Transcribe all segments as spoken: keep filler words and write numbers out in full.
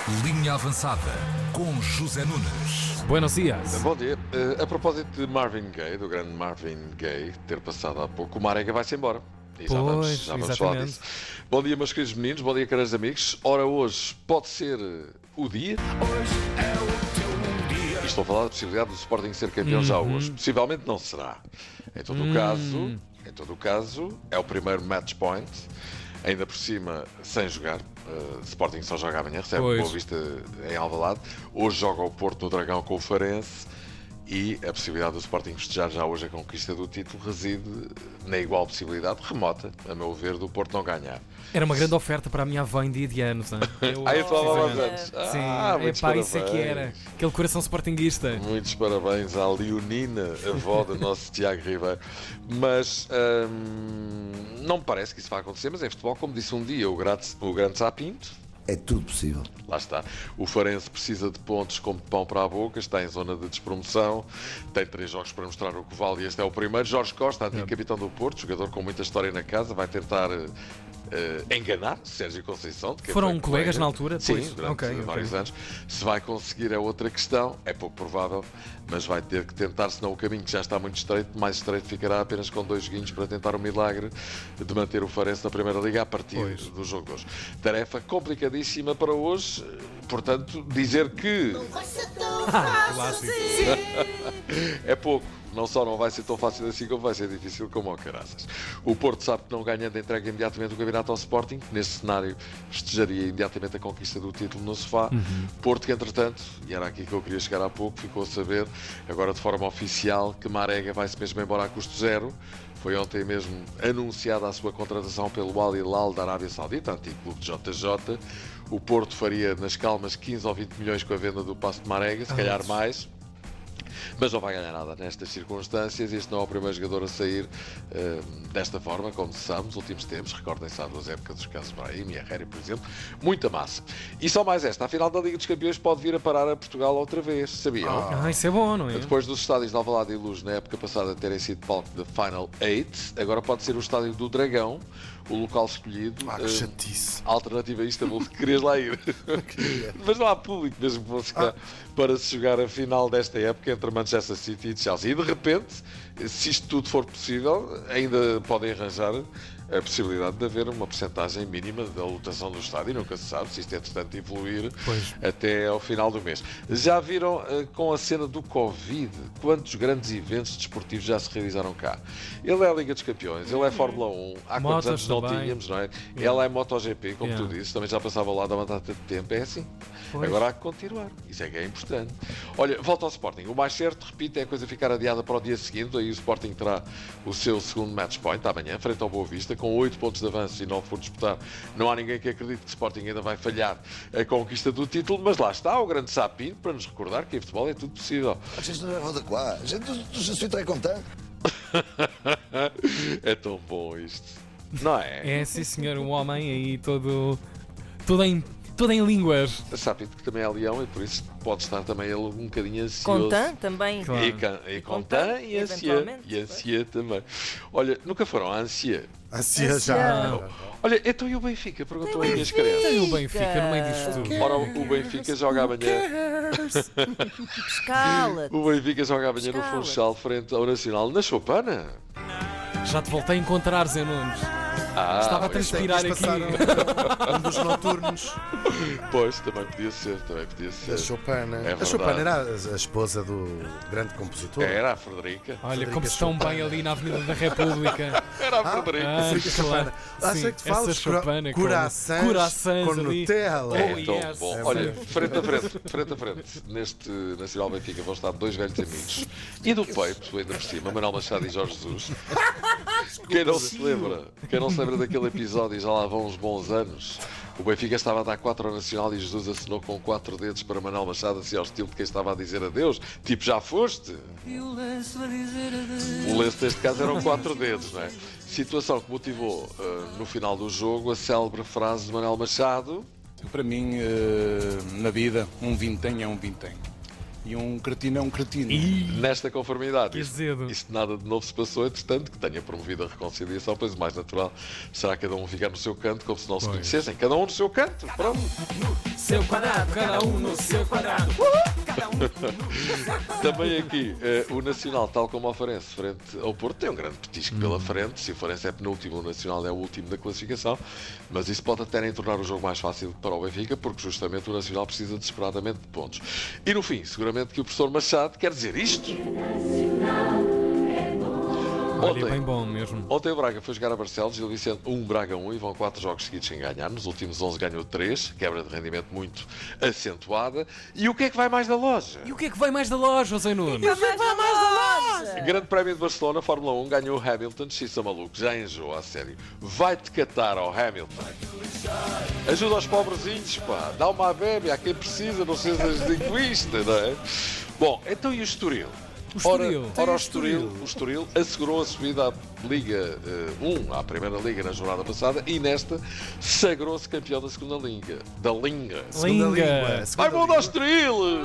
Linha Avançada com José Nunes. Buenos dias. Bom dia. Uh, a propósito de Marvin Gaye, do grande Marvin Gaye, ter passado há pouco, o Marega vai-se embora. E já Pois, vamos, já vamos falar disso. Bom dia, meus queridos meninos, bom dia, caros amigos. Ora, hoje pode ser o dia. Hoje é o teu dia. E estou a falar da possibilidade do Sporting ser campeão Uhum. já hoje. Possivelmente não será. Em todo Hum. o caso, em todo o caso, é o primeiro match point. Ainda por cima, sem jogar. Uh, Sporting só joga amanhã, recebe Pois. Boa Vista em Alvalade. Hoje joga o Porto no Dragão com o Farense. E a possibilidade do Sporting festejar já hoje a conquista do título reside na igual possibilidade, remota, a meu ver, do Porto não ganhar. Era uma grande oferta para a minha avó em dia de anos. Hein? Eu, Ah, eu estou a precisamente. falar anos. Sim, Ah, é muitos pá, isso é que parabéns. era. Aquele coração sportinguista. Muitos parabéns à Leonina, avó do nosso Tiago Ribeiro. Mas hum, não me parece que isso vai acontecer, mas em futebol, como disse um dia o, Grat- o grande Sapinto, É tudo possível. lá está. O Farense precisa de pontos como de pão para a boca, está em zona de despromoção, tem três jogos para mostrar o que vale e este é o primeiro. Jorge Costa, antigo capitão do Porto, jogador com muita história na casa, vai tentar eh, enganar Sérgio Conceição. De quem Foram foi colegas colega. na altura? Sim, Pois. durante Ok, ok. vários anos. Se vai conseguir é outra questão, é pouco provável, mas vai ter que tentar, senão o caminho que já está muito estreito, mais estreito ficará apenas com dois joguinhos para tentar o milagre de manter o Farense na Primeira Liga a partir Pois. do jogo de hoje. Tarefa complicadíssima para hoje, portanto, dizer que Clássico. é pouco. Não só não vai ser tão fácil assim, como vai ser difícil como ao caraças. O Porto sabe que não ganhando entrega imediatamente o campeonato ao Sporting, que nesse cenário festejaria imediatamente a conquista do título no sofá. Porto que, entretanto, e era aqui que eu queria chegar há pouco, ficou a saber, agora de forma oficial, que Marega vai-se mesmo embora a custo zero. Foi ontem mesmo anunciada a sua contratação pelo Al Hilal da Arábia Saudita, antigo clube de J J. O Porto faria nas calmas quinze ou vinte milhões com a venda do passe de Marega, se calhar mais. Mas não vai ganhar nada nestas circunstâncias. Este não é o primeiro jogador a sair uh, desta forma, como se sabe, nos últimos tempos. Recordem-se há duas épocas dos casos Brahim e Herrera, por exemplo. Muita massa. E só mais esta. A final da Liga dos Campeões pode vir a parar a Portugal outra vez. Sabiam? Ah, isso é bom, não é? Depois dos estádios de Alvalade e Luz, na época passada, terem sido palco da Final oito, agora pode ser o estádio do Dragão, o local escolhido. Ah, que uh, chatice. Alternativa a Istambul, que querias lá ir. Mas não há público mesmo que fosse cá para se jogar a final desta época entre Manchester City e Chelsea. E de repente, se isto tudo for possível, ainda podem arranjar a possibilidade de haver uma percentagem mínima da lotação do estádio. Nunca se sabe se isto é, entretanto, evoluir Pois. até ao final do mês. Já viram uh, com a cena do Covid quantos grandes eventos desportivos já se realizaram cá? Ele é a Liga dos Campeões, ele é Fórmula um, há quantos Motos anos não também. tínhamos, não é? Ela é MotoGP, como Yeah. tu dizes, também já passava lá da uma data de tempo, é assim. Pois. Agora há que continuar, isso é que é importante. Olha, volta ao Sporting. O mais certo, repito, é a coisa ficar adiada para o dia seguinte, aí o Sporting terá o seu segundo match point amanhã, frente ao Boa Vista, com oito pontos de avanço e nove por disputar. Não há ninguém que acredite que o Sporting ainda vai falhar a conquista do título, mas lá está o grande Sapinto para nos recordar que em futebol é tudo possível. A gente não é de quoi. A gente, je suis très content. É tão bom isto, não é? É, sim senhor, um homem aí todo, todo, em, todo em línguas. Sapinto que também é leão e por isso pode estar também ele um bocadinho ansioso. Contan também. Claro. E, can, e Contan, Contan e Ancia. eventualmente, E Ancia também. Olha, nunca foram a Ancia? Assim Assim, já. Olha, então e o Benfica? Perguntou aí as crianças. Tem o Benfica no meio disto tudo. Ora, o Benfica joga amanhã. Escala. O Benfica joga amanhã no Escala. Funchal frente ao Nacional na Choupana. Já te voltei a encontrar, Zé Nunes. Ah, Estava a pois, transpirar Eles aqui. passaram um dos noturnos. pois, também podia ser, também podia A ser. Chopana. É a verdade. Chopana era a, a esposa do grande compositor. Era a Frederica. Olha, como Frederica estão bem Chopin. ali na Avenida da República. Era a Frederica. Ah, Frederica claro. Chopana. Ah, Sim, sei que tu essa falas Chopana com corações corações com ali. Nutella. É Oh, tão yes. bom. É Olha, bom. frente a frente, frente a frente, neste Nacional Benfica vão estar dois velhos amigos. E do peito, ainda por cima, Manuel Machado e Jorge Jesus. Quem não se lembra? Quem não se lembra daquele episódio, já lá vão uns bons anos. O Benfica estava a dar quatro ao Nacional e Jesus assinou com quatro dedos para Manuel Machado, assim ao estilo de quem estava a dizer adeus. Tipo, já foste? O lenço neste caso eram quatro dedos, não é? Situação que motivou, uh, no final do jogo, a célebre frase de Manuel Machado. Para mim, eh, na vida, um vintém é um vintém. E um cretino é um cretino. Ih, Nesta conformidade, que isto, azedo. isto nada de novo se passou, entretanto, que tenha promovido a reconciliação, pois o mais natural será cada um ficar no seu canto, como se não se Pois. conhecessem. Cada um no seu canto, pronto. Seu quadrado, cada um no seu quadrado. Também aqui, eh, o Nacional, tal como o Farense, frente ao Porto, tem um grande petisco Hum. pela frente. Se o Farense é penúltimo, o Nacional é o último da classificação. Mas isso pode até nem tornar o jogo mais fácil para o Benfica, porque justamente o Nacional precisa desesperadamente de pontos. E no fim, seguramente que o professor Machado quer dizer isto. Olha, Ontem, bem bom mesmo. Ontem o Braga foi jogar a Barcelos, Gil Vicente um, Braga um, e vão quatro jogos seguidos sem ganhar. Nos últimos onze ganhou três, quebra de rendimento muito acentuada. E o que é que vai mais da loja? E o que é que vai mais da loja, José Nunes? Grande Prémio de Barcelona, Fórmula um, ganhou o Hamilton, Xissa maluco, já enjoa, a sério. Vai-te catar ao Hamilton. Ajuda aos pobrezinhos, pá. Dá uma bebê a quem precisa, não sejas egoísta, não é? Bom, então e o Estoril? O Estoril. Ora, ora o, Estoril, o Estoril assegurou a subida à Liga um, à Primeira Liga na jornada passada, e nesta sagrou-se campeão da segunda Liga. Da Linga. Segunda Linga. língua, segunda Vai, mundo ao língua. Estoril!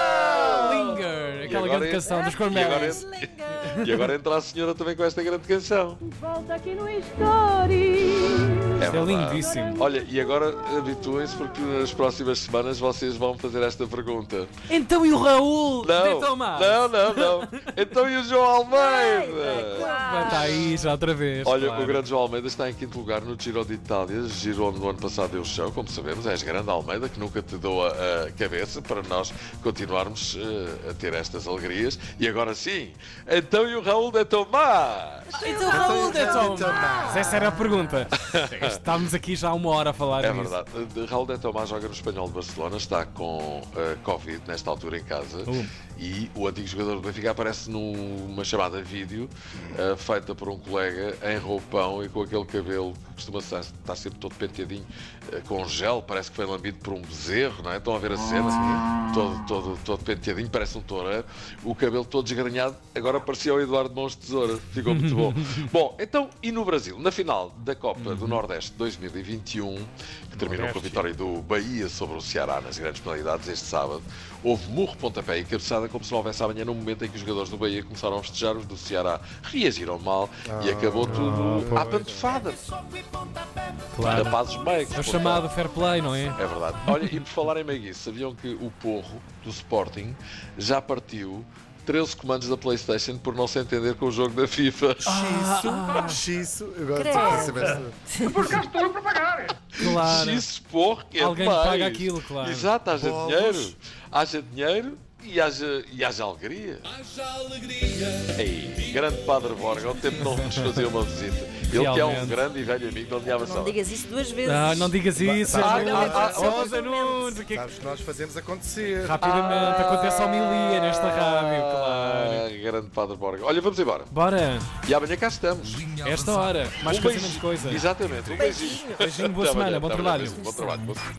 Linger, aquela agora grande é- canção dos E agora, Cormelis. e agora entra a senhora também com esta grande canção. Volta aqui no Story. É Isso é verdade. lindíssimo. Olha, e agora habituem-se, porque nas próximas semanas vocês vão fazer esta pergunta. Então e o Raul de Não, Tomás? não, não, não. Então e o João Almeida? Vai estar aí já outra vez. Olha, claro. o grande João Almeida está em quinto lugar no Giro de Itália. Giro onde no ano passado deu chão, como sabemos. És grande Almeida, que nunca te dou a, a cabeça para nós continuarmos eh, a ter estas alegrias. E agora sim, então e o Raul de Tomás? Então o Raul de Tomás. Tomás. Essa era a pergunta. Estamos aqui já há uma hora a falar É nisso. verdade. De Raul de Tomás joga no Espanhol de Barcelona, está com eh, Covid nesta altura em casa. Uh. E o antigo jogador do Benfica aparece numa chamada vídeo eh, feita por um colega em roupão e com aquele cabelo que costuma estar, estar sempre todo penteadinho, eh, com gel, parece que foi lambido por um bezerro, não é? Estão a ver a cena? Todo, todo, todo penteadinho, parece um toureiro. O cabelo todo desgrenhado, agora parecia o Eduardo Mãos de Tesoura. Ficou muito bom. Bom, então, e no Brasil? Na final da Copa do Nordeste dois mil e vinte e um, que terminou com a vitória do Bahia sobre o Ceará nas grandes penalidades este sábado, houve murro, pontapé e cabeçada como se não houvesse amanhã, no momento em que os jogadores do Bahia começaram a festejar, os do Ceará reagiram mal e acabou tudo à pantofada. Claro. Rapazes meigos. É o chamado fair play, não é? É verdade. Olha, e por falar em meiguice, sabiam que o Porro do Sporting já partiu treze comandos da PlayStation por não se entender com o jogo da FIFA? Xiço, xiço. Agora Credo. estou a saber se- Claro. Isso, porra, que é Alguém demais. paga aquilo, claro. Exato, haja Bolos. dinheiro. Haja dinheiro e haja, e haja alegria. Haja alegria. Ei, grande Padre Borga, há um tempo não nos fazia uma visita. Ele que é um Realmente. grande e velho amigo da Linhava Não Sala. digas isso duas vezes. Ah, não digas isso. Ah, Nunes. ah, ah, Oh, José Nunes, o que é que- Sabes que nós fazemos acontecer. Rapidamente acontece homilia nesta rádio, claro. Ah, grande Padre Borga. Olha, vamos embora. Bora, E amanhã cá estamos. esta hora. Mais Um coisa, menos beijinho. coisa. Exatamente. Um beijinho. Beijinho, boa Até semana, amanhã, bom até trabalho. amanhã. Bom trabalho. Bom-